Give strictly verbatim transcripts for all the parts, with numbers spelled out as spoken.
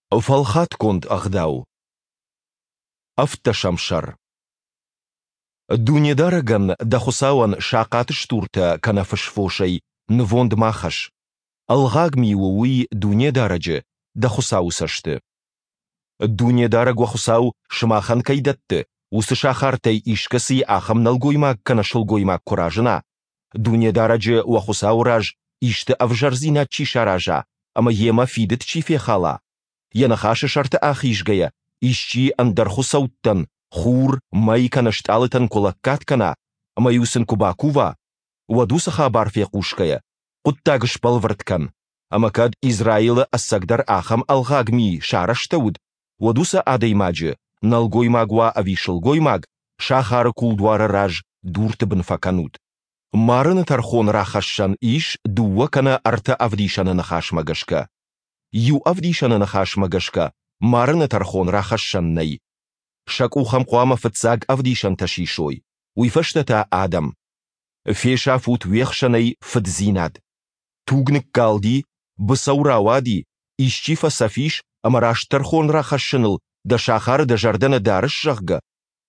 فالخات كنت أغداو أفتشمشر الدنيا دارجن دخساون شاقات شتورتا كنفش فوشي نفوند ماخش الغاغمي ووي دنيا دارجة دخساو سشت الدنيا دارج وخساو شماخن كيدت وسشاخارتي إشكسي آخم نلغويماك كنشلغويماك كراجنا دنيا دارجة وخساو راج إشت أفجرزينا تشيشاراجا أما يما فيدت تشي في خالا ينخاش شرط آخيش جايا إشتي أندر خساوتن خور ماي كنشتالتن كولكات كنا أما يوسن كوباكوفا ودوس خابار في قوشكايا قد تاقش بالورد كان أما كاد إسرائيل السقدر آخم الغاغمي شارشتود ودوس آدي ماجي نلغوي ماغوا أفيشلغوي ماغ شاخار كولدوار راج دورت بنفاكانود مارن ترخون راخشان إيش دوا كنا أرتا أفديشان نخاش مغشكا يو أفديشان نخاش مغشكا مارن ترخون راخشان ني شاكو خم قوام فتساق أفديشان تشيشوي ويفشتتا آدم فيشا فوت ويخشاني فتزيناد توغنك قالدي بصورا وادي إشتي فسافيش أمراش ترخون راخشنل دا شاخار دا جردن دارش شغغا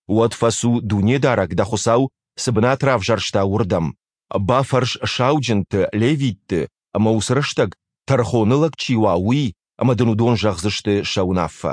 ودفاسو دوني دارك دا خساو سبنات راف جرشتا وردم بافرش شاوجنت ليفيت أما وسرشتغ ترخونلك تشيواوي أما دنودون جغزشت شاونافا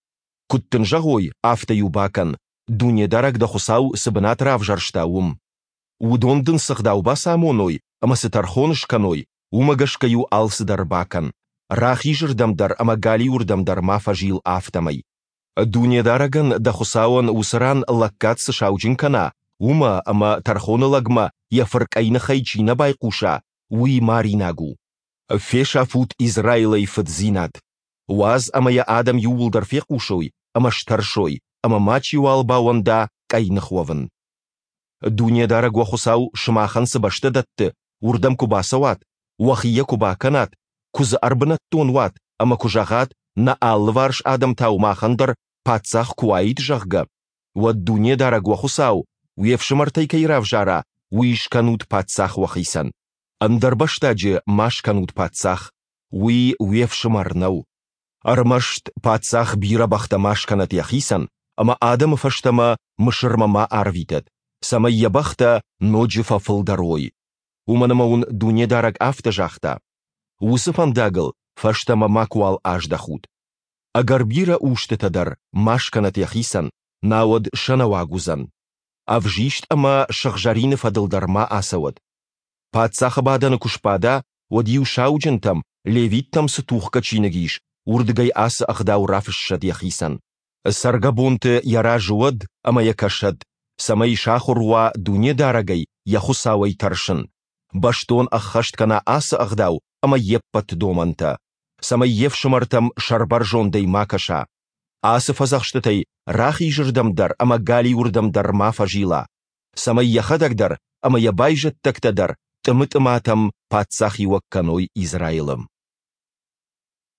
كنتن جغوي آفتا يوباكن دوني دارك دا خساو سبنات راف جرشتاوم ودون دن سخداو باسامونوي أما سترخونش كانوي ومغشكيو آلس درباكن راخي جردم در أما غالي وردم در ما فجيل آفتمي دوني دارغن دا خساون وسران لكات سشاوجين كنا وما أما ترخون لغما يفرق أين خيجين بايقوشا وي ماريناغو فيشا فوت إسرائيلي فتزيناد واز أما يا آدم يول در فيقوشوي أما شترشوي أما ماتشي والباون دا كأين خوفن دوني دارغ وخساو شماخن سبشتدت وردم كوباسوات وخيه كوباكنات كوز أربنت تونوات أما كوجاغات نا آلوارش آدم تاو ماخندر باتساخ كوايت جغغا والدنيا دارغ وخساو ويفشمرتي كيراف جارا ويش كانوت باتساخ وخيسن أندر بشتاجي ماش كانوت باتساخ وي ويفشمرنو أرمشت باتساخ بيرا بخت ماش كانت يخيسن أما آدم فشتما مشرم ما أرويتت سما يبخت نوجفا فلدروي ومنمون دنيا دارغ أفتجاختا وصفان داغل فشتما ماكوال آج دخود اگر بيرا اوشت تدر ماش كانت يخيسن ناود شنواغوزن أفجيشت أما شغجارين فدل در ما آسود باتساخ بادن كشبادا وديو شاوجنتم ليفيتم ستوخ كچينگيش وردگي آس أخداو رافش شد يخيسن سرگبونت يرا جود أما يكشد سمي شاخروا دوني دارگي يخساوي ترشن باشتون أخشت كنا آس أخداو أما يبت دومنتا سمي يفشمرتم شربرجون دي ماكشا آس فزخشتتي راخي جردم در أما غالي وردم در ما فجيلا سمي يخدك در أما يبايجت تكتدر تمت ماتم باتساخي وكانوي إسرائيلم